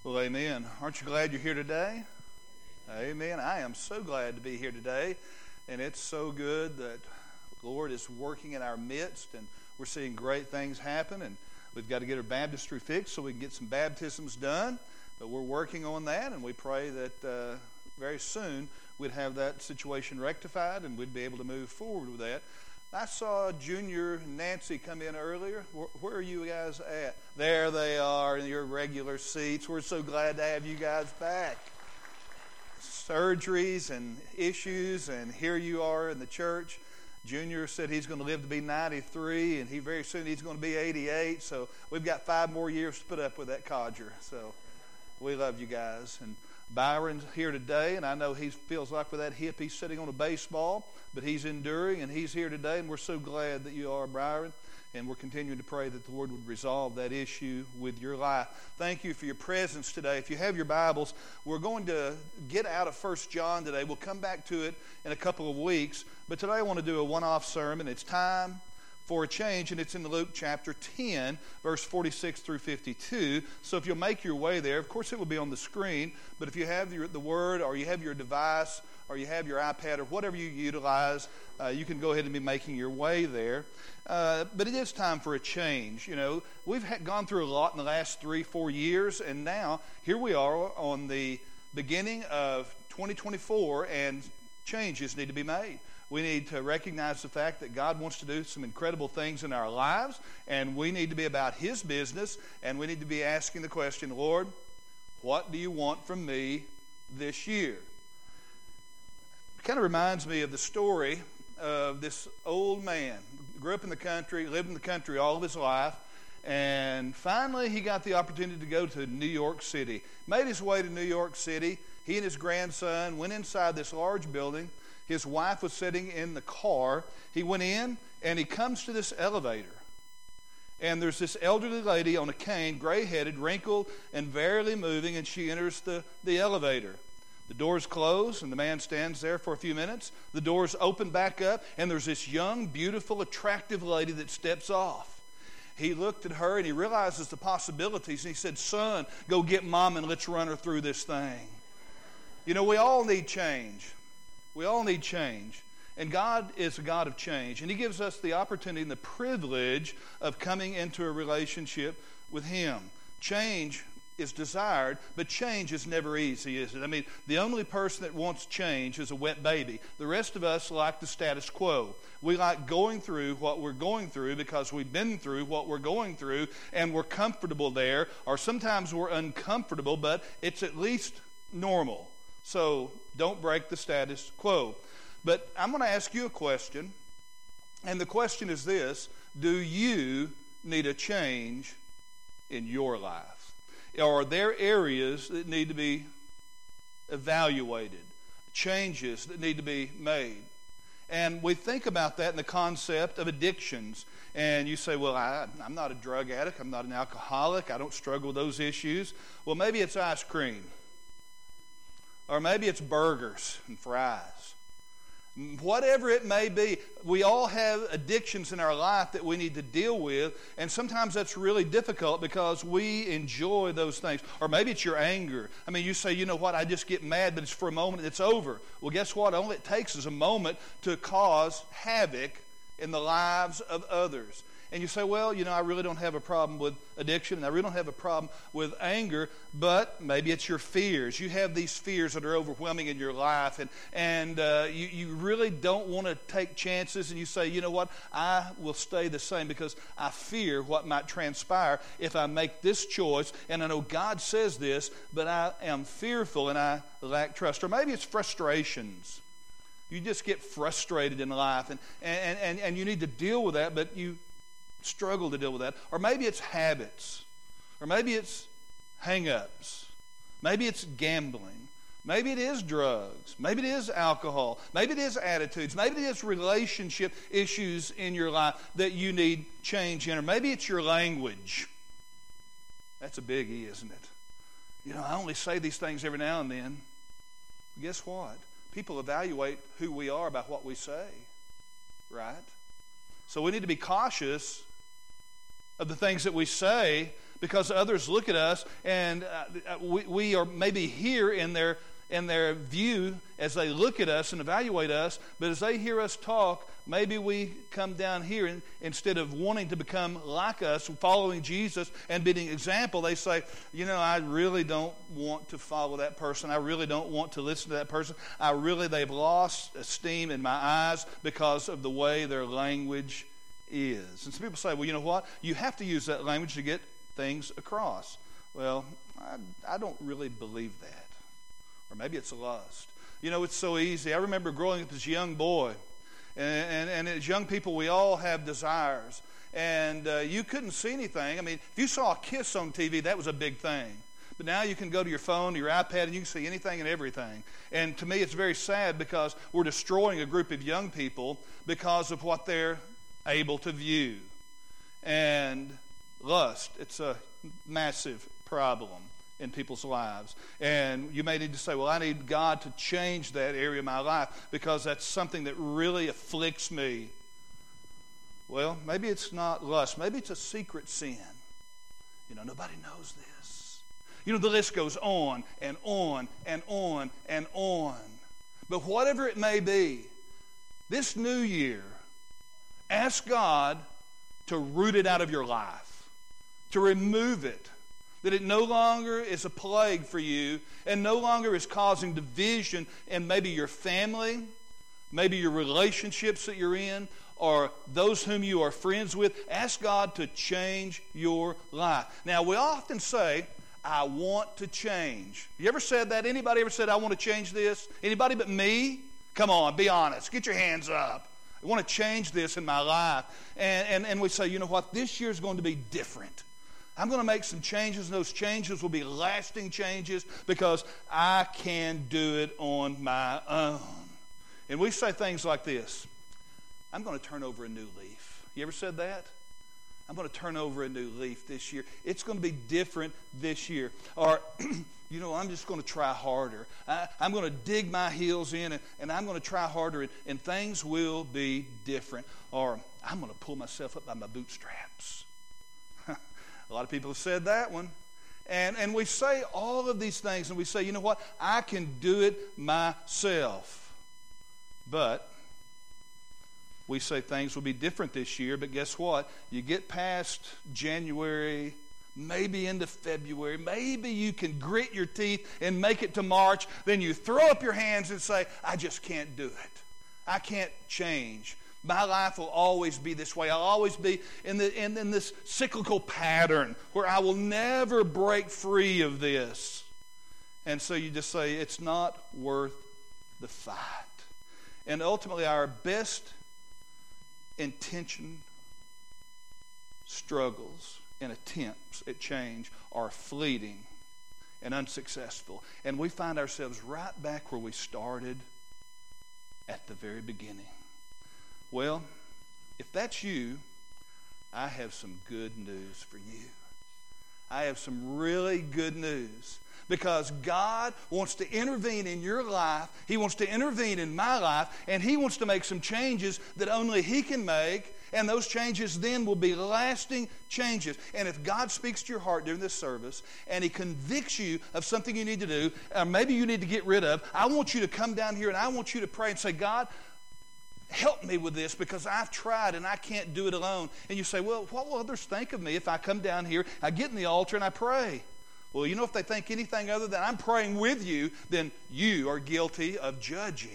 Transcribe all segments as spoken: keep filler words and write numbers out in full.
Well, amen. Aren't you glad you're here today? Amen. I am so glad to be here today. And it's so good that the Lord is working in our midst, and we're seeing great things happen. And we've got to get our baptistry fixed so we can get some baptisms done. But we're working on that, and we pray that uh, very soon we'd have that situation rectified and we'd be able to move forward with that. I saw Junior and Nancy come in earlier. Where, where are you guys at? There they are in your regular seats. We're so glad to have you guys back. Surgeries and issues, and here you are in the church. Junior said he's going to live to be ninety-three, and he very soon he's going to be eighty-eight. So we've got five more years to put up with that codger. So we love you guys. And Byron's here today, and I know he feels like with that hip he's sitting on a baseball, but he's enduring, and he's here today, and we're so glad that you are, Byron. And we're continuing to pray that the Lord would resolve that issue with your life. Thank you for your presence today. If you have your Bibles, we're going to get out of First John today. We'll come back to it in a couple of weeks. But today I want to do a one-off sermon. It's time for a change, and it's in Luke chapter ten, verse forty-six through fifty-two. So if you'll make your way there, of course it will be on the screen, but if you have your, the Word, or you have your device, or you have your iPad, or whatever you utilize, uh, you can go ahead and be making your way there. Uh, but it is time for a change. You know, we've had, gone through a lot in the last three, four years, and now here we are on the beginning of twenty twenty-four, and changes need to be made. We need to recognize the fact that God wants to do some incredible things in our lives, and we need to be about His business, and we need to be asking the question, Lord, what do you want from me this year? It kind of reminds me of the story of this old man. Grew up in the country, lived in the country all of his life, and finally he got the opportunity to go to New York City. Made his way to New York City. He and his grandson went inside this large building. His wife was sitting in the car. He went in, and he comes to this elevator. And there's this elderly lady on a cane, gray-headed, wrinkled, and barely moving, and she enters the, the elevator. The doors close, and the man stands there for a few minutes. The doors open back up, and there's this young, beautiful, attractive lady that steps off. He looked at her, and he realizes the possibilities, and he said, son, go get mom, and let's run her through this thing. You know, we all need change. We all need change. And God is a God of change. And He gives us the opportunity and the privilege of coming into a relationship with Him. Change is desired, but change is never easy, is it? I mean, the only person that wants change is a wet baby. The rest of us like the status quo. We like going through what we're going through because we've been through what we're going through, and we're comfortable there, or sometimes we're uncomfortable, but it's at least normal. So don't break the status quo. But I'm going to ask you a question, and the question is this: do you need a change in your life? Or are there areas that need to be evaluated, changes that need to be made? And we think about that in the concept of addictions. And you say, well, I, I'm not a drug addict, I'm not an alcoholic, I don't struggle with those issues. Well, maybe it's ice cream. Or maybe it's burgers and fries. Whatever it may be, we all have addictions in our life that we need to deal with, and sometimes that's really difficult because we enjoy those things. Or maybe it's your anger. I mean, you say, you know what, I just get mad, but it's for a moment and it's over. Well, guess what? All it takes is a moment to cause havoc in the lives of others. And you say, well, you know, I really don't have a problem with addiction, and I really don't have a problem with anger, but maybe it's your fears. You have these fears that are overwhelming in your life, and, and uh, you, you really don't want to take chances, and you say, you know what, I will stay the same because I fear what might transpire if I make this choice, and I know God says this, but I am fearful and I lack trust. Or maybe it's frustrations. You just get frustrated in life, and, and, and, and you need to deal with that, but you struggle to deal with that. Or maybe it's habits. Or maybe it's hang-ups. Maybe it's gambling. Maybe it is drugs. Maybe it is alcohol. Maybe it is attitudes. Maybe it is relationship issues in your life that you need change in. Or maybe it's your language. That's a biggie, isn't it? You know, I only say these things every now and then. But guess what? People evaluate who we are by what we say. Right? So we need to be cautious of the things that we say, because others look at us and uh, we, we are maybe here in their in their view as they look at us and evaluate us, but as they hear us talk, maybe we come down here and instead of wanting to become like us, following Jesus and being an example, they say, you know, I really don't want to follow that person. I really don't want to listen to that person. I really, they've lost esteem in my eyes because of the way their language is. And some people say, well, you know what? You have to use that language to get things across. Well, I, I don't really believe that. Or maybe it's lust. You know, it's so easy. I remember growing up as a young boy. And, and, and as young people, we all have desires. And uh, you couldn't see anything. I mean, if you saw a kiss on T V, that was a big thing. But now you can go to your phone, your iPad, and you can see anything and everything. And to me, it's very sad because we're destroying a group of young people because of what they're able to view. And lust, it's a massive problem in people's lives. And you may need to say, well, I need God to change that area of my life because that's something that really afflicts me. Well, maybe it's not lust. Maybe it's a secret sin. You know, nobody knows this. You know, the list goes on and on and on and on. But whatever it may be, this new year, ask God to root it out of your life, to remove it, that it no longer is a plague for you and no longer is causing division in maybe your family, maybe your relationships that you're in, or those whom you are friends with. Ask God to change your life. Now, we often say, I want to change. You ever said that? Anybody ever said, I want to change this? Anybody but me? Come on, be honest. Get your hands up. I want to change this in my life. And, and, and we say, you know what? This year is going to be different. I'm going to make some changes, and those changes will be lasting changes because I can do it on my own. And we say things like this. I'm going to turn over a new leaf. You ever said that? I'm going to turn over a new leaf this year. It's going to be different this year. Or, you know, I'm just going to try harder. I, I'm going to dig my heels in, and, and I'm going to try harder, and, and things will be different. Or, I'm going to pull myself up by my bootstraps. A lot of people have said that one. And, and we say all of these things, and we say, you know what? I can do it myself. But we say things will be different this year, but guess what? You get past January, maybe into February, maybe you can grit your teeth and make it to March, then you throw up your hands and say, I just can't do it. I can't change. My life will always be this way. I'll always be in, the, in, in this cyclical pattern where I will never break free of this. And so you just say, it's not worth the fight. And ultimately, our best intention struggles and attempts at change are fleeting and unsuccessful. And we find ourselves right back where we started at the very beginning. Well, if that's you, I have some good news for you. I have some really good news. Because God wants to intervene in your life. He wants to intervene in my life. And He wants to make some changes that only He can make. And those changes then will be lasting changes. And if God speaks to your heart during this service and He convicts you of something you need to do, or maybe you need to get rid of, I want you to come down here and I want you to pray and say, God, help me with this because I've tried and I can't do it alone. And you say, well, what will others think of me if I come down here, I get in the altar and I pray? Well, you know, if they think anything other than I'm praying with you, then you are guilty of judging.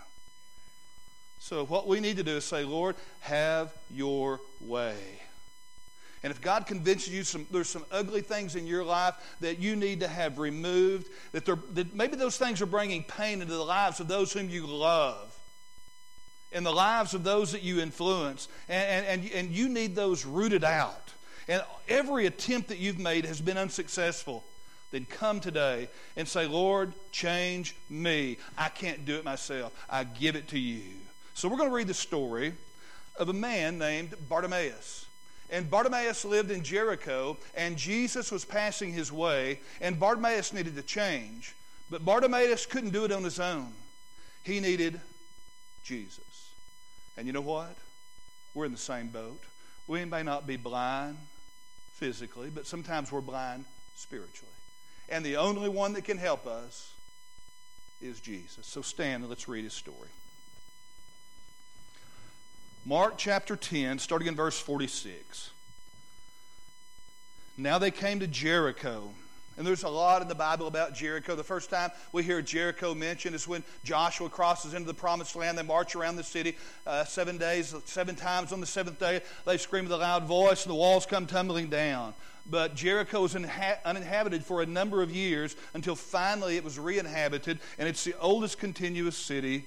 So what we need to do is say, Lord, have your way. And if God convinces you some, there's some ugly things in your life that you need to have removed, that, that maybe those things are bringing pain into the lives of those whom you love, in the lives of those that you influence, and, and, and you need those rooted out, and every attempt that you've made has been unsuccessful, then come today and say, Lord, change me. I can't do it myself. I give it to you. So we're going to read the story of a man named Bartimaeus. And Bartimaeus lived in Jericho, and Jesus was passing his way, and Bartimaeus needed to change. But Bartimaeus couldn't do it on his own. He needed Jesus. And you know what? We're in the same boat. We may not be blind physically, but sometimes we're blind spiritually. And the only one that can help us is Jesus. So stand and let's read his story. Mark chapter ten, starting in verse forty-six. Now they came to Jericho. And there's a lot in the Bible about Jericho. The first time we hear Jericho mentioned is when Joshua crosses into the promised land. They march around the city uh, seven days, seven times. On the seventh day, they scream with a loud voice, and the walls come tumbling down. But Jericho was inha- uninhabited for a number of years until finally it was re-inhabited, and it's the oldest continuous city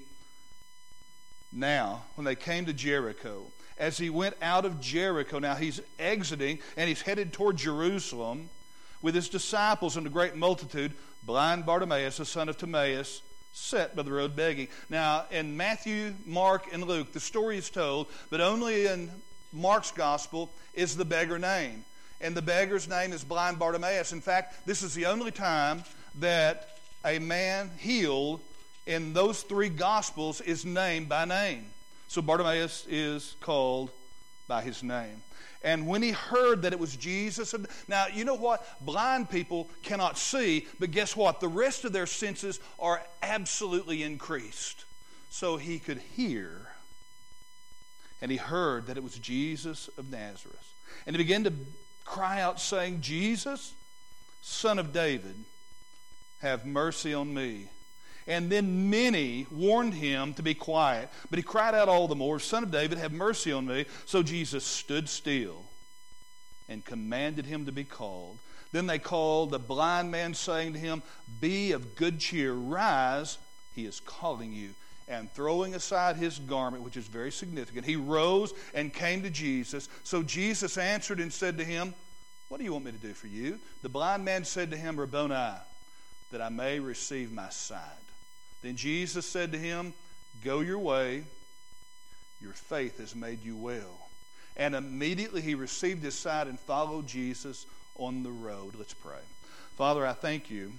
now. When they came to Jericho, as he went out of Jericho, now he's exiting, and he's headed toward Jerusalem, with his disciples and a great multitude, blind Bartimaeus, the son of Timaeus, sat by the road begging. Now, in Matthew, Mark, and Luke, the story is told, but only in Mark's gospel is the beggar name. And the beggar's name is blind Bartimaeus. In fact, this is the only time that a man healed in those three gospels is named by name. So Bartimaeus is called by his name. And when he heard that it was Jesus, now you know what? Blind people cannot see, but guess what? The rest of their senses are absolutely increased. So he could hear. And he heard that it was Jesus of Nazareth. And he began to cry out saying, Jesus, Son of David, have mercy on me. And then many warned him to be quiet. But he cried out all the more, Son of David, have mercy on me. So Jesus stood still and commanded him to be called. Then they called the blind man, saying to him, Be of good cheer, rise, he is calling you. And throwing aside his garment, which is very significant, he rose and came to Jesus. So Jesus answered and said to him, What do you want me to do for you? The blind man said to him, Rabboni, that I may receive my sight. Then Jesus said to him, Go your way, your faith has made you well. And immediately he received his sight and followed Jesus on the road. Let's pray. Father, I thank you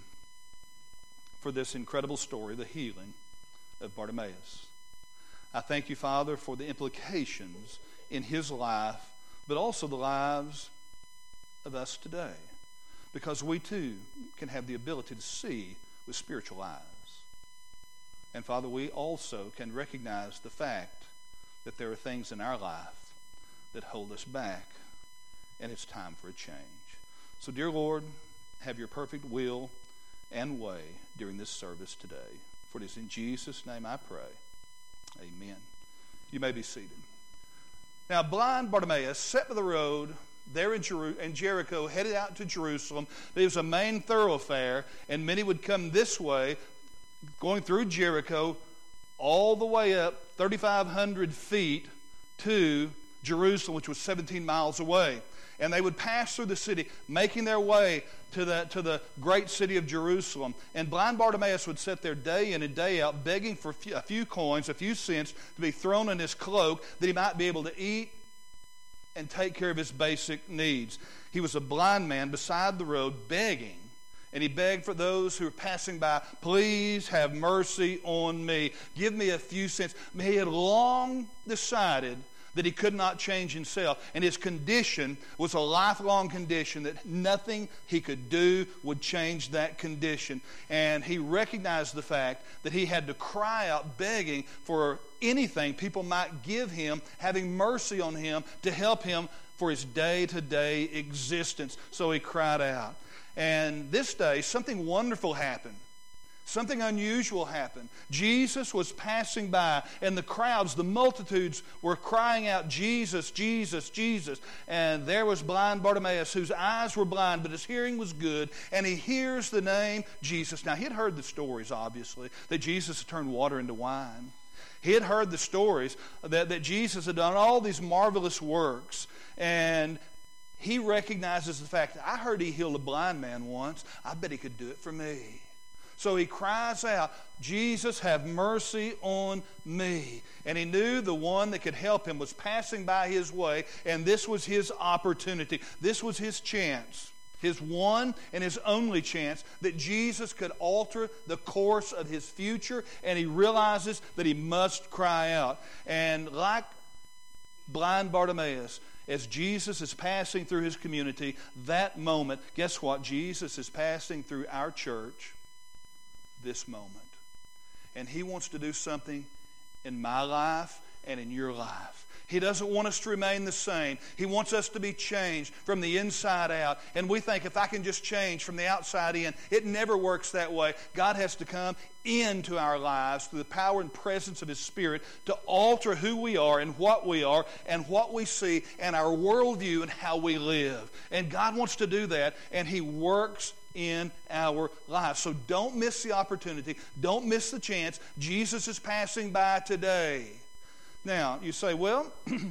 for this incredible story, the healing of Bartimaeus. I thank you, Father, for the implications in his life, but also the lives of us today, because we too can have the ability to see with spiritual eyes. And Father, we also can recognize the fact that there are things in our life that hold us back, and it's time for a change. So, dear Lord, have your perfect will and way during this service today. For it is in Jesus' name I pray. Amen. You may be seated. Now, blind Bartimaeus sat by the road there in, Jer- in Jericho, headed out to Jerusalem. It was a main thoroughfare, and many would come this way, going through Jericho, all the way up thirty-five hundred feet to Jerusalem, which was seventeen miles away. And they would pass through the city, making their way to the, to the great city of Jerusalem. And blind Bartimaeus would sit there day in and day out, begging for a few, a few coins, a few cents, to be thrown in his cloak, that he might be able to eat and take care of his basic needs. He was a blind man beside the road, begging. And he begged for those who were passing by, Please have mercy on me. Give me a few cents. He had long decided that he could not change himself. And his condition was a lifelong condition, that nothing he could do would change that condition. And he recognized the fact that he had to cry out begging for anything people might give him, having mercy on him to help him for his day-to-day existence. So he cried out. And this day, something wonderful happened. Something unusual happened. Jesus was passing by, and the crowds, the multitudes, were crying out, Jesus, Jesus, Jesus. And there was blind Bartimaeus, whose eyes were blind, but his hearing was good, and he hears the name Jesus. Now, he had heard the stories, obviously, that Jesus had turned water into wine. He had heard the stories that, that Jesus had done all these marvelous works, and he recognizes the fact that I heard he healed a blind man once. I bet he could do it for me. So he cries out, Jesus, have mercy on me. And he knew the one that could help him was passing by his way, and this was his opportunity. This was his chance, his one and his only chance, that Jesus could alter the course of his future, and he realizes that he must cry out. And like blind Bartimaeus, as Jesus is passing through his community, that moment, guess what? Jesus is passing through our church this moment. And he wants to do something in my life and in your life. He doesn't want us to remain the same. He wants us to be changed from the inside out. And we think if I can just change from the outside in, it never works that way. God has to come into our lives through the power and presence of his Spirit to alter who we are and what we are and what we see and our worldview and how we live. And God wants to do that, and he works in our lives. So don't miss the opportunity. Don't miss the chance. Jesus is passing by today. Now, you say, well,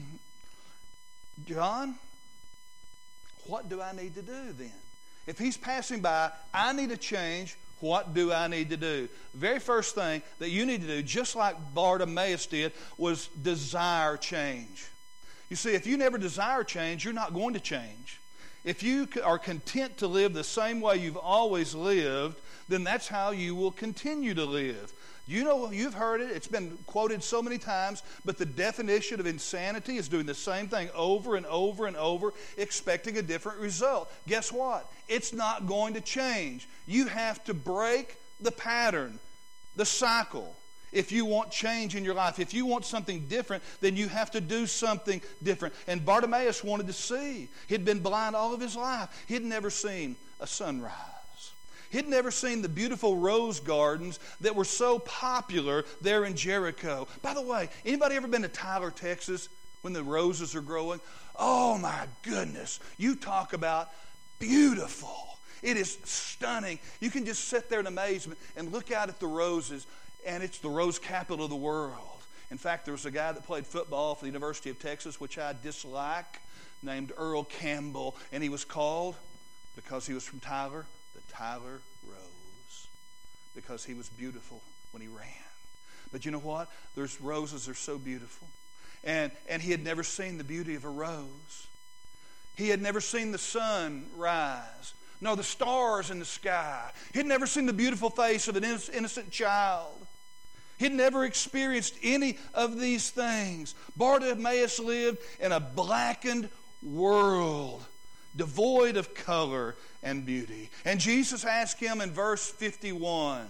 John, what do I need to do then? If he's passing by, I need to change. What do I need to do? The very first thing that you need to do, just like Bartimaeus did, was desire change. You see, if you never desire change, you're not going to change. If you are content to live the same way you've always lived, then that's how you will continue to live. You know, you've heard it. It's been quoted so many times, but the definition of insanity is doing the same thing over and over and over, expecting a different result. Guess what? It's not going to change. You have to break the pattern, the cycle. If you want change in your life, if you want something different, then you have to do something different. And Bartimaeus wanted to see. He'd been blind all of his life. He'd never seen a sunrise. He'd never seen the beautiful rose gardens that were so popular there in Jericho. By the way, anybody ever been to Tyler, Texas, when the roses are growing? Oh my goodness. You talk about beautiful. It is stunning. You can just sit there in amazement and look out at the roses, and it's the rose capital of the world. In fact, there was a guy that played football for the University of Texas, which I dislike, named Earl Campbell, and he was called, because he was from Tyler, the Tyler Rose, because he was beautiful when he ran. But you know what? Those roses are so beautiful. And, and he had never seen the beauty of a rose. He had never seen the sun rise. No, the stars in the sky. He'd never seen the beautiful face of an innocent child. He'd never experienced any of these things. Bartimaeus lived in a blackened world, devoid of color and beauty. And Jesus asked him in verse fifty-one,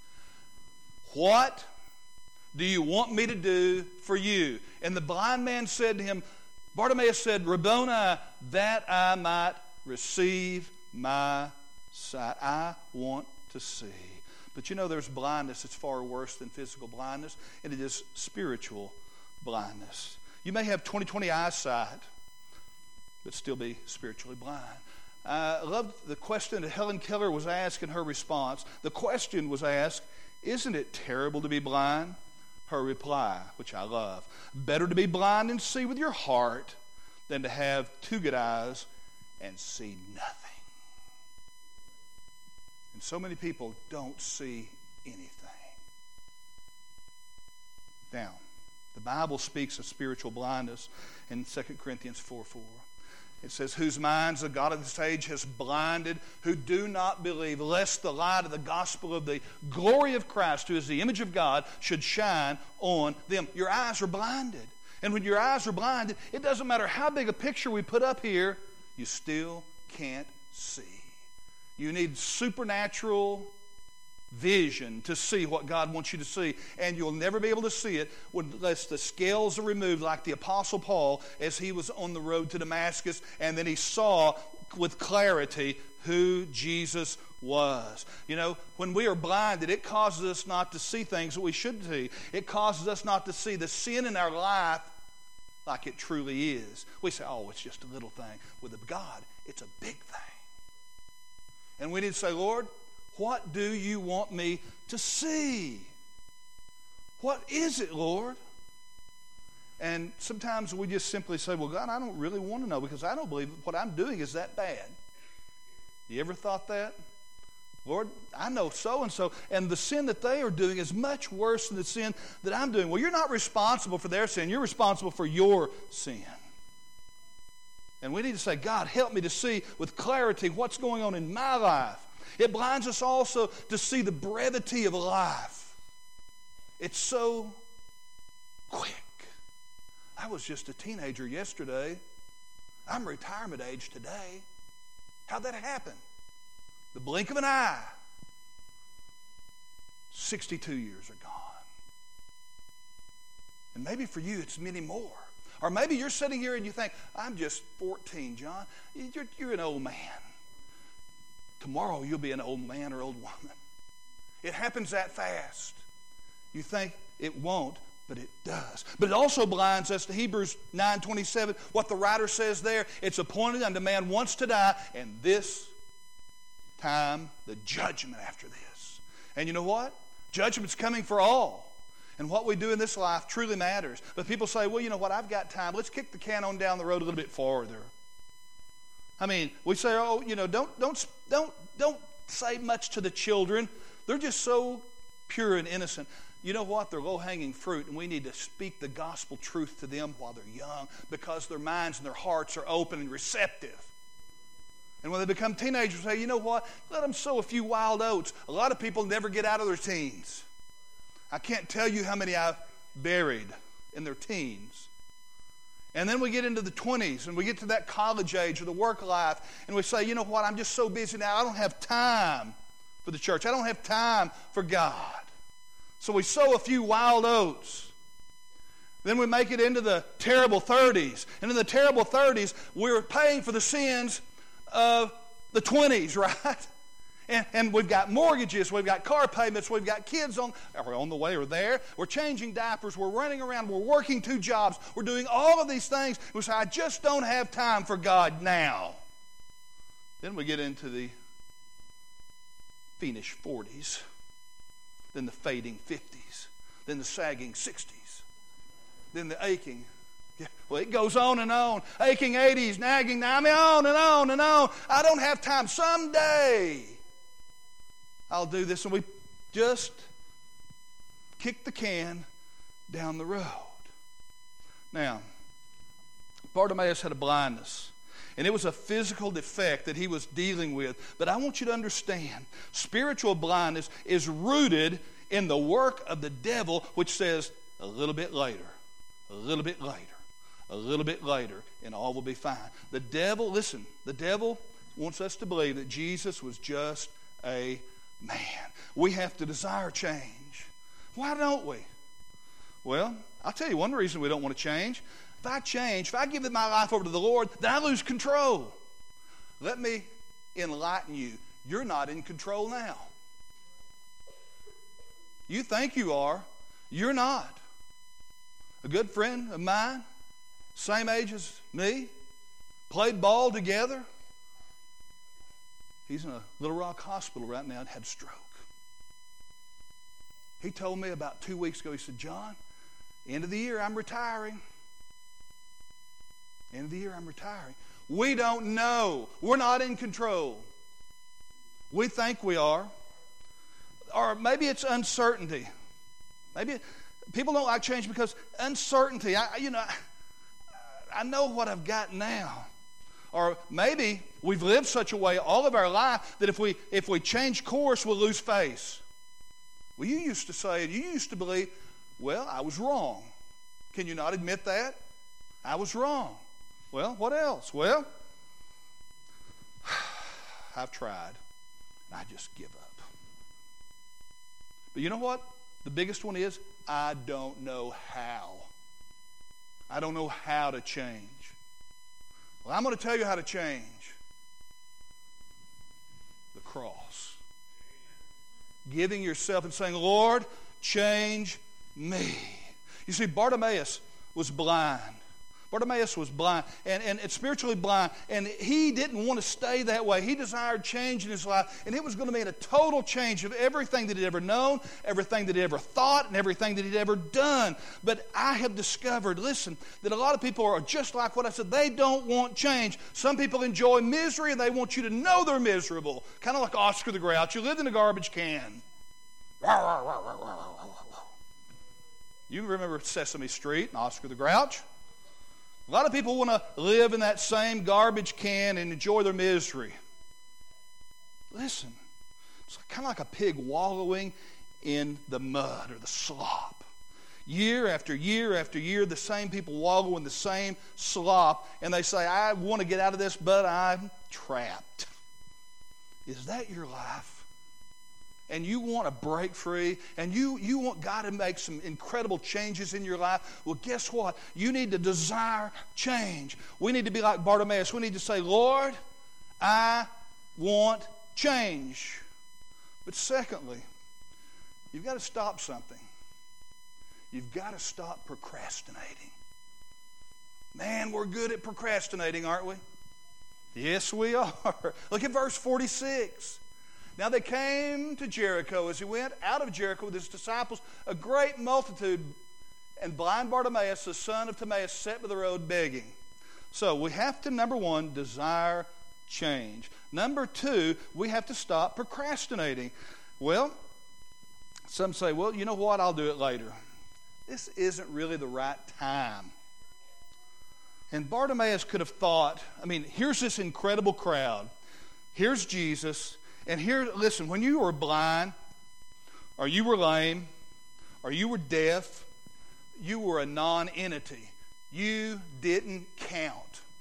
what do you want me to do for you? And the blind man said to him, Bartimaeus said, Rabboni, that I might receive my sight. I want to see. But you know, there's blindness that's far worse than physical blindness, and it is spiritual blindness. You may have twenty twenty eyesight, but still be spiritually blind. Uh, I love the question that Helen Keller was asked in her response. The question was asked, isn't it terrible to be blind? Her reply, which I love, better to be blind and see with your heart than to have two good eyes and see nothing. And so many people don't see anything. Now, the Bible speaks of spiritual blindness in Second Corinthians four four. It says, whose minds the God of this age has blinded, who do not believe, lest the light of the gospel of the glory of Christ, who is the image of God, should shine on them. Your eyes are blinded. And when your eyes are blinded, it doesn't matter how big a picture we put up here, you still can't see. You need supernatural vision to see what God wants you to see. And you'll never be able to see it unless the scales are removed, like the Apostle Paul as he was on the road to Damascus, and then he saw with clarity who Jesus was. You know, when we are blinded, it causes us not to see things that we should see. It causes us not to see the sin in our life like it truly is. We say, oh, it's just a little thing. With God, it's a big thing. And we need to say, Lord, what do you want me to see? What is it, Lord? And sometimes we just simply say, well, God, I don't really want to know because I don't believe what I'm doing is that bad. You ever thought that? Lord, I know so-and-so, and the sin that they are doing is much worse than the sin that I'm doing. Well, you're not responsible for their sin. You're responsible for your sin. And we need to say, God, help me to see with clarity what's going on in my life. It blinds us also to see the brevity of life. It's so quick. I was just a teenager yesterday. I'm retirement age today. How'd that happen? The blink of an eye. sixty-two years are gone. And maybe for you it's many more. Or maybe you're sitting here and you think, I'm just fourteen, John. You're, you're an old man. Tomorrow you'll be an old man or old woman. It happens that fast. You think it won't, but it does. But it also blinds us to Hebrews nine twenty-seven, what the writer says there. It's appointed unto man once to die, and this time the judgment after this. And you know what? Judgment's coming for all. And what we do in this life truly matters. But people say, well, you know what, I've got time. Let's kick the can on down the road a little bit farther. I mean, we say, oh, you know, don't don't don't don't say much to the children. They're just so pure and innocent. You know what? They're low-hanging fruit, and we need to speak the gospel truth to them while they're young because their minds and their hearts are open and receptive. And when they become teenagers, say, you know what? Let them sow a few wild oats. A lot of people never get out of their teens. I can't tell you how many I've buried in their teens. And then we get into the twenties, and we get to that college age or the work life, and we say, you know what? I'm just so busy now. I don't have time for the church. I don't have time for God. So we sow a few wild oats. Then we make it into the terrible thirties. And in the terrible thirties, we're paying for the sins of the twenties, right? And, and we've got mortgages, we've got car payments, we've got kids on, or on the way or there. We're changing diapers, we're running around, we're working two jobs. We're doing all of these things. We say, I just don't have time for God now. Then we get into the fiendish forties, then the fading fifties, then the sagging sixties, then the aching. Well, it goes on and on. Aching eighties, nagging, I mean, on and on and on. I don't have time. Someday I'll do this. And we just kick the can down the road. Now, Bartimaeus had a blindness. And it was a physical defect that he was dealing with. But I want you to understand, spiritual blindness is rooted in the work of the devil, which says, a little bit later, a little bit later, a little bit later, and all will be fine. The devil, listen, the devil wants us to believe that Jesus was just a man. We have to desire change. Why don't we? Well, I'll tell you one reason we don't want to change. If I change, if I give my life over to the Lord, then I lose control. Let me enlighten you. You're not in control now. You think you are. You're not. A good friend of mine, same age as me, played ball together. He's in a Little Rock hospital right now and had a stroke. He told me about two weeks ago, he said, John, end of the year, I'm retiring. End of the year, I'm retiring. We don't know. We're not in control. We think we are. Or maybe it's uncertainty. Maybe it, people don't like change because uncertainty. I, you know, I, I know what I've got now. Or maybe we've lived such a way all of our life that if we if we change course, we'll lose face. Well, you used to say, you used to believe, well, I was wrong. Can you not admit that? I was wrong. Well, what else? Well, I've tried. I just give up. But you know what? The biggest one is, I don't know how. I don't know how to change. Well, I'm going to tell you how to change. The cross. Giving yourself and saying, Lord, change me. You see, Bartimaeus was blind. Bartimaeus was blind and, and, and spiritually blind, and he didn't want to stay that way. He desired change in his life, and it was going to mean a total change of everything that he'd ever known, everything that he'd ever thought, and everything that he'd ever done. But I have discovered, listen, that a lot of people are just like what I said. They don't want change. Some people enjoy misery, and they want you to know they're miserable. Kind of like Oscar the Grouch. You lived in a garbage can. You remember Sesame Street and Oscar the Grouch? A lot of people want to live in that same garbage can and enjoy their misery. Listen, it's kind of like a pig wallowing in the mud or the slop. Year after year after year, the same people wallow in the same slop, and they say, I want to get out of this, but I'm trapped. Is that your life? And you want to break free, and you, you want God to make some incredible changes in your life? Well, guess what? You need to desire change. We need to be like Bartimaeus. We need to say, Lord, I want change. But secondly, you've got to stop something. You've got to stop procrastinating. Man, we're good at procrastinating, aren't we? Yes, we are. Look at verse forty-six. Now they came to Jericho. As he went out of Jericho with his disciples, a great multitude, and blind Bartimaeus, the son of Timaeus, sat by the road begging. So we have to, number one, desire change. Number two, we have to stop procrastinating. Well, some say, well, you know what, I'll do it later. This isn't really the right time. And Bartimaeus could have thought, I mean, here's this incredible crowd. Here's Jesus. And here, listen, when you were blind, or you were lame, or you were deaf, you were a non-entity. You didn't count.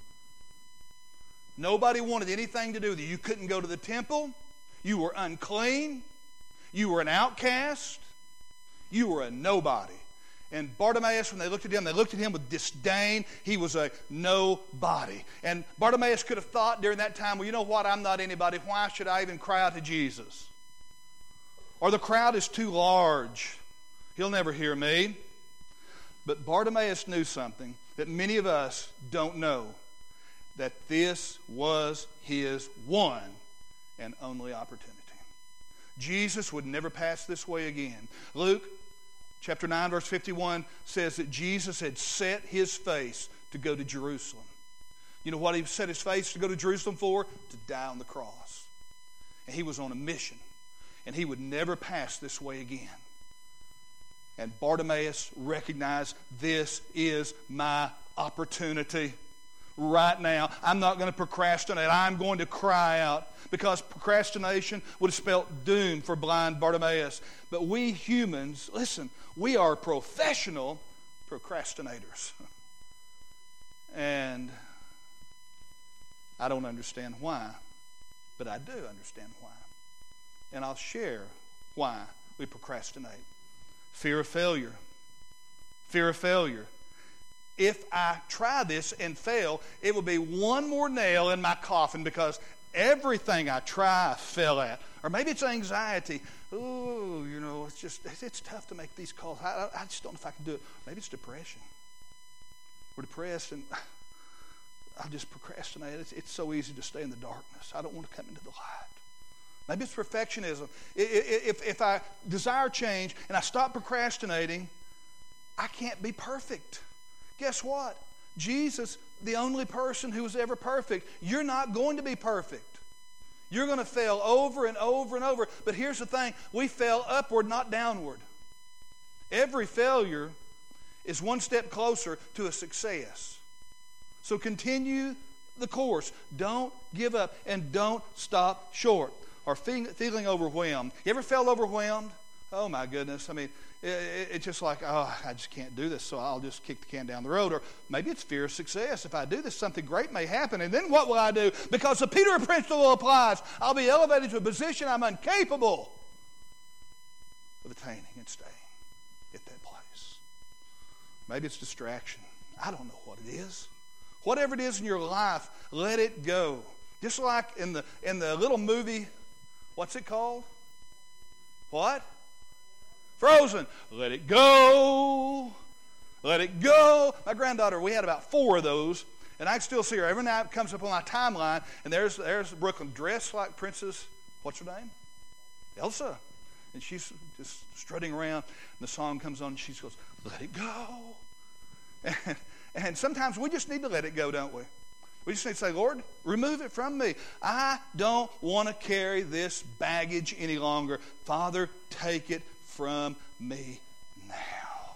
Nobody wanted anything to do with you. You couldn't go to the temple. You were unclean. You were an outcast. You were a nobody. And Bartimaeus, when they looked at him, they looked at him with disdain. He was a nobody. And Bartimaeus could have thought during that time, well, you know what? I'm not anybody. Why should I even cry out to Jesus? Or the crowd is too large. He'll never hear me. But Bartimaeus knew something that many of us don't know, that this was his one and only opportunity. Jesus would never pass this way again. Luke chapter nine, verse fifty-one says that Jesus had set his face to go to Jerusalem. You know what he set his face to go to Jerusalem for? To die on the cross. And he was on a mission. And he would never pass this way again. And Bartimaeus recognized, this is my opportunity right now. I'm not going to procrastinate. I'm going to cry out, because procrastination would have spelt doom for blind Bartimaeus. But we humans, listen, we are professional procrastinators. And I don't understand why, but I do understand why. And I'll share why we procrastinate. Fear of failure. Fear of failure. If I try this and fail, it will be one more nail in my coffin, because everything I try, I fail at. Or maybe it's anxiety. Oh, you know, it's just, it's tough to make these calls. I, I just don't know if I can do it. Maybe it's depression. We're depressed and I'll just procrastinate. It's, it's so easy to stay in the darkness. I don't want to come into the light. Maybe it's perfectionism. If, if I desire change and I stop procrastinating, I can't be perfect. Guess what? Jesus, the only person who was ever perfect, you're not going to be perfect. You're going to fail over and over and over. But here's the thing. We fail upward, not downward. Every failure is one step closer to a success. So continue the course. Don't give up and don't stop short. Or feeling overwhelmed. You ever felt overwhelmed? Oh my goodness. I mean, it, it, it's just like, oh, I just can't do this, so I'll just kick the can down the road. Or maybe it's fear of success. If I do this, something great may happen. And then what will I do? Because the Peter principle applies. I'll be elevated to a position I'm incapable of attaining and staying at that place. Maybe it's distraction. I don't know what it is. Whatever it is in your life, let it go. Just like in the in the little movie, what's it called? What? Frozen. Let it go. Let it go. My granddaughter, we had about four of those, and I can still see her. Every night it comes up on my timeline, and there's there's Brooklyn dressed like Princess, what's her name? Elsa. And she's just strutting around, and the song comes on, and she goes, let it go. And, and sometimes we just need to let it go, don't we? We just need to say, Lord, remove it from me. I don't want to carry this baggage any longer. Father, take it from me now.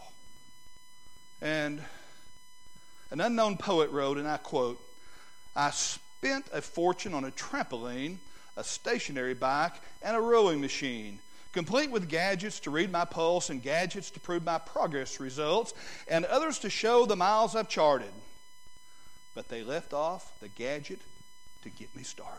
And an unknown poet wrote, and I quote, I spent a fortune on a trampoline, a stationary bike, and a rowing machine. complete with gadgets to read my pulse and gadgets to prove my progress results, and others to show the miles I've charted. But they left off the gadget to get me started.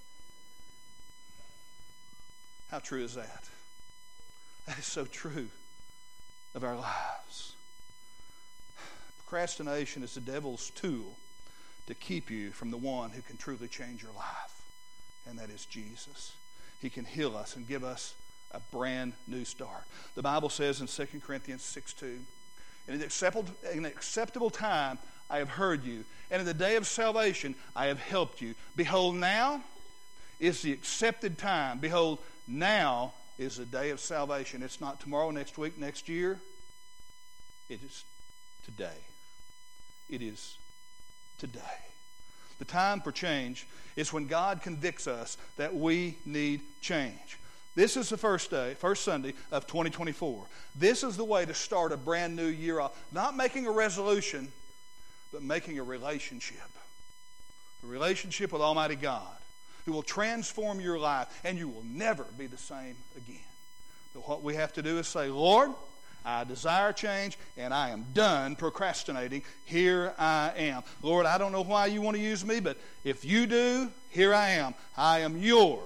How true is that? That is so true of our lives. Procrastination is the devil's tool to keep you from the one who can truly change your life, and that is Jesus. He can heal us and give us a brand new start. The Bible says in Second Corinthians six two, in an acceptable, in an acceptable time I have heard you, and in the day of salvation I have helped you. Behold, now is the accepted time. Behold, now is the day of salvation. It's not tomorrow, next week, next year. It is today. It is today. The time for change is when God convicts us that we need change. This is the first day, first Sunday of twenty twenty-four. This is the way to start a brand new year off. Not making a resolution, but making a relationship. A relationship with Almighty God who will transform your life, and you will never be the same again. But what we have to do is say, Lord, I desire change, and I am done procrastinating. Here I am. Lord, I don't know why you want to use me, but if you do, here I am. I am yours.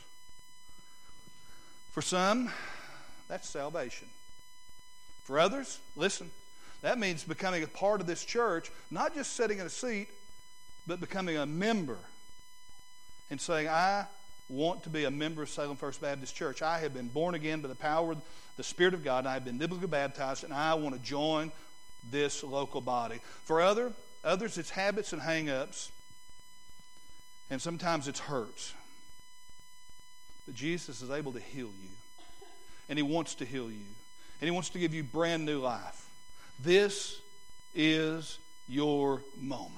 For some, that's salvation. For others, listen, that means becoming a part of this church, not just sitting in a seat, but becoming a member and saying, I want to be a member of Salem First Baptist Church. I have been born again by the power of the Spirit of God, and I have been biblically baptized, and I want to join this local body. For other, others, it's habits and hang-ups, and sometimes it's hurts. But Jesus is able to heal you, and He wants to heal you, and He wants to give you brand new life. This is your moment.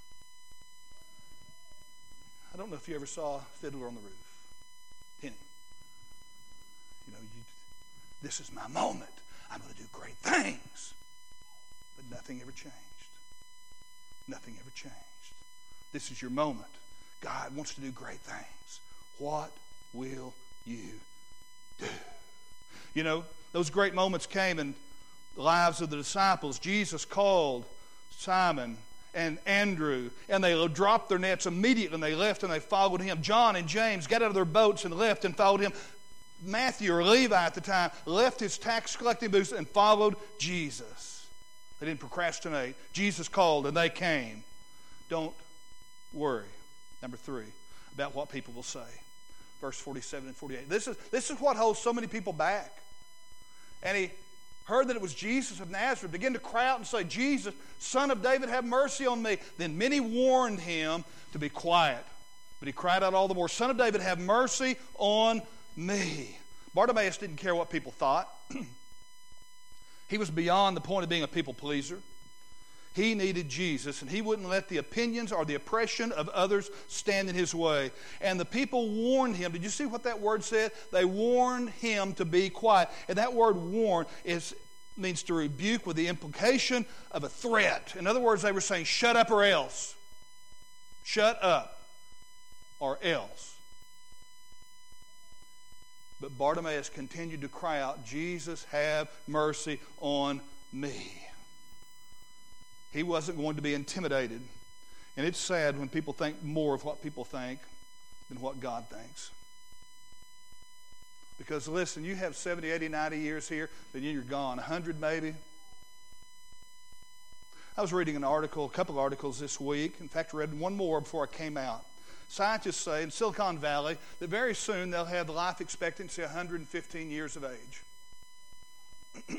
I don't know if you ever saw Fiddler on the Roof. Penny. You know, you, this is my moment. I'm going to do great things. But nothing ever changed. Nothing ever changed. This is your moment. God wants to do great things. What will you do? You know, those great moments came in the lives of the disciples. Jesus called Simon and Andrew, and they dropped their nets immediately, and they left and they followed Him. John and James got out of their boats and left and followed Him. Matthew, or Levi at the time, left his tax collecting booths and followed Jesus. They didn't procrastinate. Jesus called and they came. Don't worry. Number three, about what people will say. Verse forty-seven and forty-eight. This is, this is what holds so many people back. And he heard that it was Jesus of Nazareth, began to cry out and say, Jesus, Son of David, have mercy on me. Then many warned him to be quiet. But he cried out all the more, Son of David, have mercy on me. Bartimaeus didn't care what people thought. He was beyond the point of being a people pleaser. He needed Jesus, and he wouldn't let the opinions or the oppression of others stand in his way. And the people warned him. Did you see what that word said? They warned him to be quiet. And that word warn is, means to rebuke with the implication of a threat. In other words, they were saying, shut up or else. Shut up or else. But Bartimaeus continued to cry out, Jesus, have mercy on me. He wasn't going to be intimidated. And it's sad when people think more of what people think than what God thinks. Because listen, you have seventy, eighty, ninety years here, then you're gone. one hundred maybe. I was reading an article, a couple of articles this week. In fact, I read one more before I came out. Scientists say in Silicon Valley that very soon they'll have life expectancy one hundred fifteen years of age.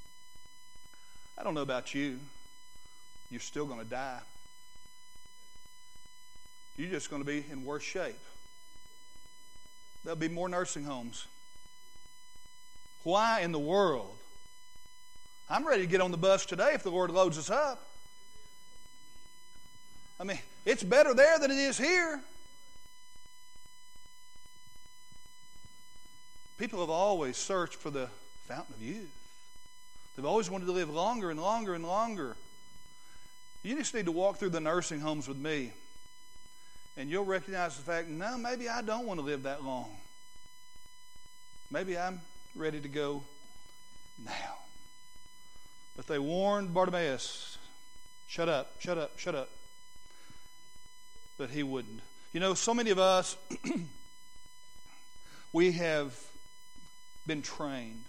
I don't know about you. You're still going to die. You're just going to be in worse shape. There'll be more nursing homes. Why in the world? I'm ready to get on the bus today if the Lord loads us up. I mean, it's better there than it is here. People have always searched for the fountain of youth. They've always wanted to live longer and longer and longer. You just need to walk through the nursing homes with me, and you'll recognize the fact, no, maybe I don't want to live that long. Maybe I'm ready to go now. But they warned Bartimaeus, shut up, shut up, shut up. But he wouldn't. You know, so many of us, we have been trained.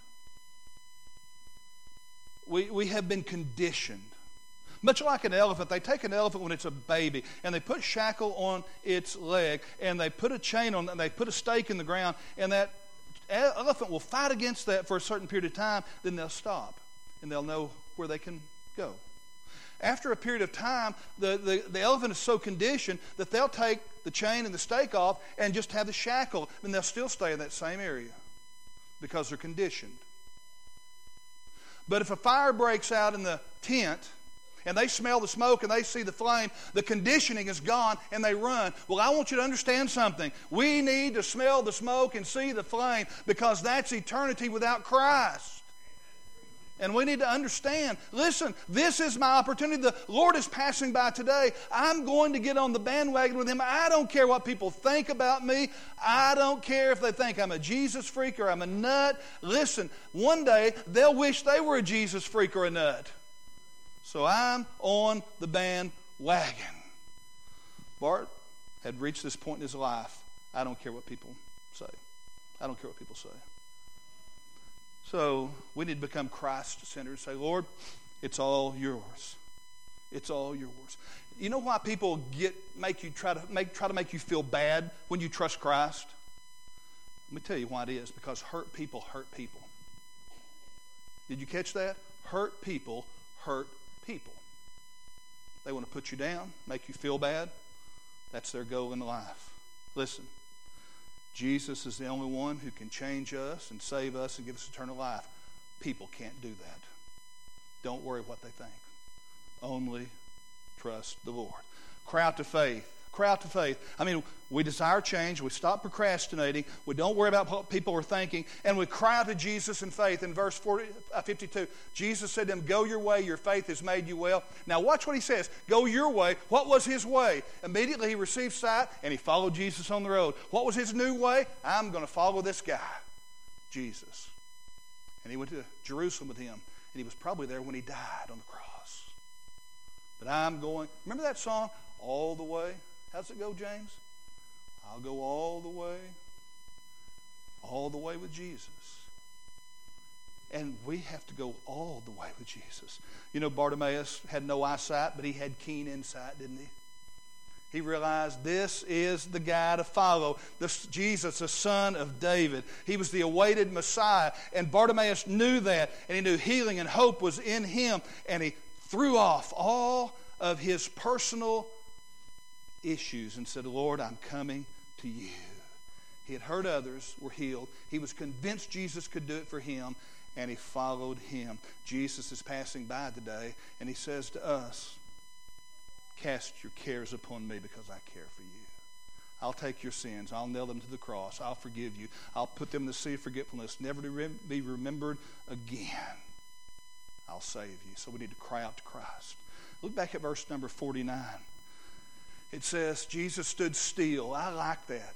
We, we have been conditioned. Much like an elephant, they take an elephant when it's a baby and they put shackle on its leg and they put a chain on it and they put a stake in the ground, and that elephant will fight against that for a certain period of time. Then they'll stop and they'll know where they can go. After a period of time, the, the, the elephant is so conditioned that they'll take the chain and the stake off and just have the shackle, and they'll still stay in that same area because they're conditioned. But if a fire breaks out in the tent and they smell the smoke and they see the flame, the conditioning is gone and they run. Well, I want you to understand something. We need to smell the smoke and see the flame, because that's eternity without Christ. And we need to understand, listen, this is my opportunity. The Lord is passing by today. I'm going to get on the bandwagon with Him. I don't care what people think about me. I don't care if they think I'm a Jesus freak or I'm a nut. Listen, one day they'll wish they were a Jesus freak or a nut. So I'm on the bandwagon. Bart had reached this point in his life. I don't care what people say. I don't care what people say. So we need to become Christ-centered and say, Lord, it's all yours. It's all yours. You know why people get make you try to make try to make you feel bad when you trust Christ? Let me tell you why it is. Because hurt people hurt people. Did you catch that? Hurt people hurt people. They want to put you down, make you feel bad. That's their goal in life. Listen. Jesus is the only one who can change us and save us and give us eternal life. People can't do that. Don't worry what they think. Only trust the Lord. Cry out to faith. Cry out to faith. I mean, we desire change. We stop procrastinating. We don't worry about what people are thinking. And we cry out to Jesus in faith. In verse forty, uh, fifty-two, Jesus said to him, go your way. Your faith has made you well. Now watch what he says. Go your way. What was his way? Immediately he received sight and he followed Jesus on the road. What was his new way? I'm going to follow this guy, Jesus. And he went to Jerusalem with him. And he was probably there when he died on the cross. But I'm going, remember that song, All the Way? How's it go, James? I'll go all the way, all the way with Jesus. And we have to go all the way with Jesus. You know, Bartimaeus had no eyesight, but he had keen insight, didn't he? He realized this is the guy to follow. This Jesus, the son of David. He was the awaited Messiah. And Bartimaeus knew that. And he knew healing and hope was in him. And he threw off all of his personal issues and said, Lord, I'm coming to you. He had heard others were healed. He was convinced Jesus could do it for him, and he followed him. Jesus is passing by today, and he says to us, cast your cares upon me because I care for you. I'll take your sins. I'll nail them to the cross. I'll forgive you. I'll put them in the sea of forgetfulness, never to be remembered again. I'll save you. So we need to cry out to Christ. Look back at verse number forty-nine. It says, Jesus stood still. I like that.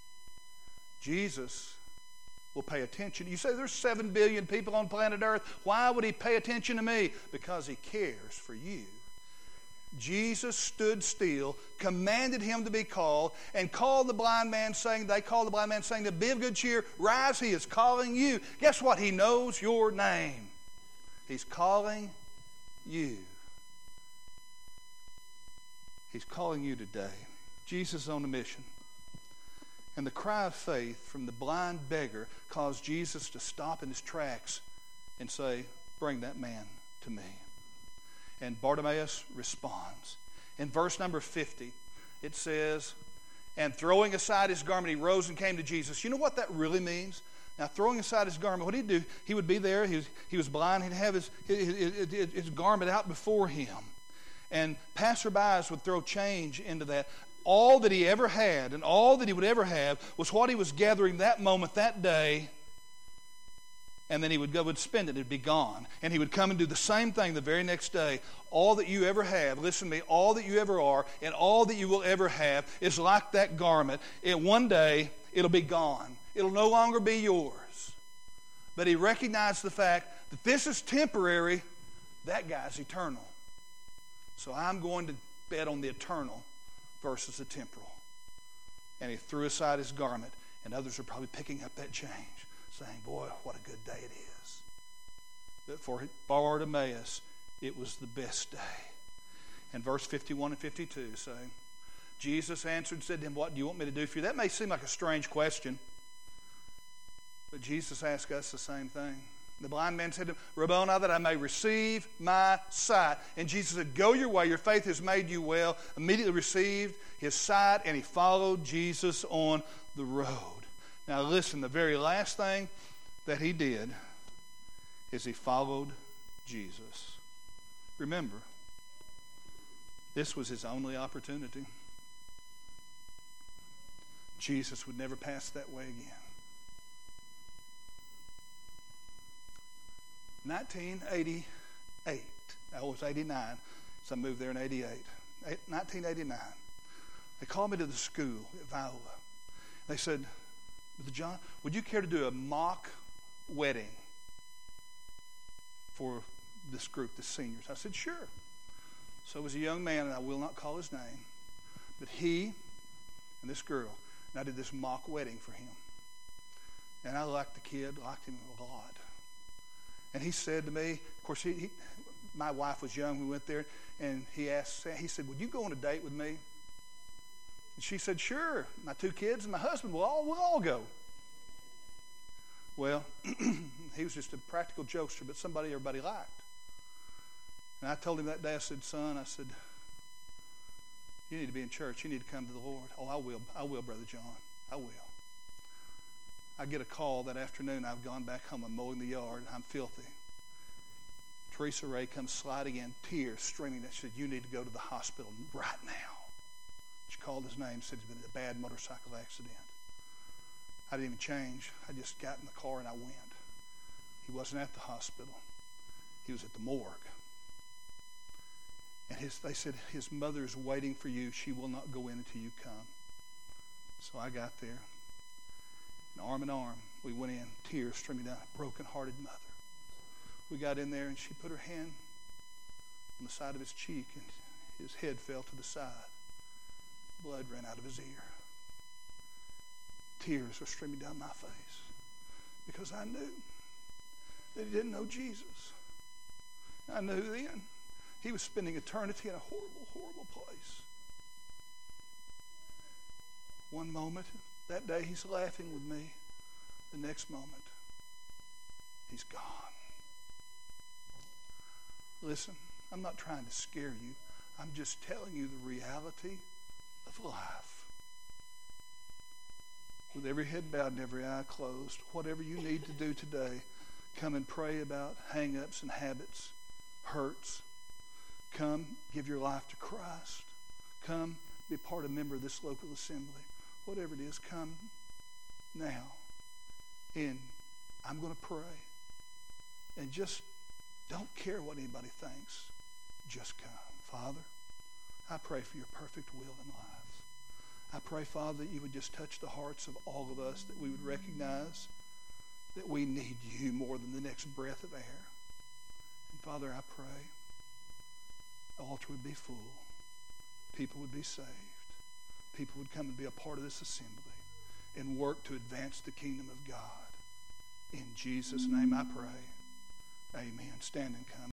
Jesus will pay attention. You say there's seven billion people on planet Earth. Why would he pay attention to me? Because he cares for you. Jesus stood still, commanded him to be called, and called the blind man, saying, they called the blind man, saying, to be of good cheer, rise, he is calling you. Guess what? He knows your name. He's calling you. He's calling you today. Jesus is on a mission. And the cry of faith from the blind beggar caused Jesus to stop in his tracks and say, bring that man to me. And Bartimaeus responds. In verse number fifty, it says, and throwing aside his garment, he rose and came to Jesus. You know what that really means? Now, throwing aside his garment, what did he do? He would be there. He was, he was blind. He'd have his, his, his, his garment out before him. And passerbys would throw change into that. All that he ever had and all that he would ever have was what he was gathering that moment, that day. And then he would go and spend it. It would be gone. And he would come and do the same thing the very next day. All that you ever have, listen to me, all that you ever are and all that you will ever have is like that garment. And one day, it'll be gone. It'll no longer be yours. But he recognized the fact that this is temporary, that guy's eternal. So I'm going to bet on the eternal versus the temporal. And he threw aside his garment, and others are probably picking up that change, saying, boy, what a good day it is. But for Bartimaeus, it was the best day. And verse fifty-one and fifty-two say, Jesus answered and said to him, what do you want me to do for you? That may seem like a strange question, but Jesus asked us the same thing. The blind man said to him, Rabboni, that I may receive my sight. And Jesus said, go your way, your faith has made you well. Immediately received his sight, and he followed Jesus on the road. Now listen, the very last thing that he did is he followed Jesus. Remember, this was his only opportunity. Jesus would never pass that way again. nineteen eighty-eight. I was eighty-nine, so I moved there in eighty-eight. nineteen eighty-nine. They called me to the school at Viola. They said, Brother John, would you care to do a mock wedding for this group, the seniors? I said, sure. So it was a young man, and I will not call his name, but he and this girl, and I did this mock wedding for him. And I liked the kid, liked him a lot. And he said to me, of course, he, he, my wife was young when we went there, and he asked, he said, would you go on a date with me? And she said, sure. My two kids and my husband will all, we'll all go. Well, he was just a practical jokester, but somebody everybody liked. And I told him that day, I said, son, I said, you need to be in church. You need to come to the Lord. Oh, I will. I will, Brother John. I will. I get a call that afternoon. I've gone back home. I'm mowing the yard. I'm filthy. Teresa Ray comes sliding in, tears streaming. She said, you need to go to the hospital right now. She called his name, said he's been in a bad motorcycle accident. I didn't even change. I just got in the car and I went. He wasn't at the hospital. He was at the morgue. And his, they said, his mother is waiting for you. She will not go in until you come. So I got there. And arm in arm, we went in, tears streaming down, a broken-hearted mother. We got in there, and she put her hand on the side of his cheek, and his head fell to the side. Blood ran out of his ear. Tears were streaming down my face because I knew that he didn't know Jesus. I knew then he was spending eternity in a horrible, horrible place. One moment, that day, he's laughing with me. The next moment, he's gone. Listen, I'm not trying to scare you. I'm just telling you the reality of life. With every head bowed and every eye closed, whatever you need to do today, come and pray about hang-ups and habits, hurts. Come, give your life to Christ. Come, be part of a member of this local assembly. Whatever it is, come now. And I'm going to pray. And just don't care what anybody thinks. Just come. Father, I pray for your perfect will in life. I pray, Father, that you would just touch the hearts of all of us, that we would recognize that we need you more than the next breath of air. And Father, I pray the altar would be full. People would be saved. People would come and be a part of this assembly and work to advance the kingdom of God. In Jesus' name I pray. Amen. Stand and come.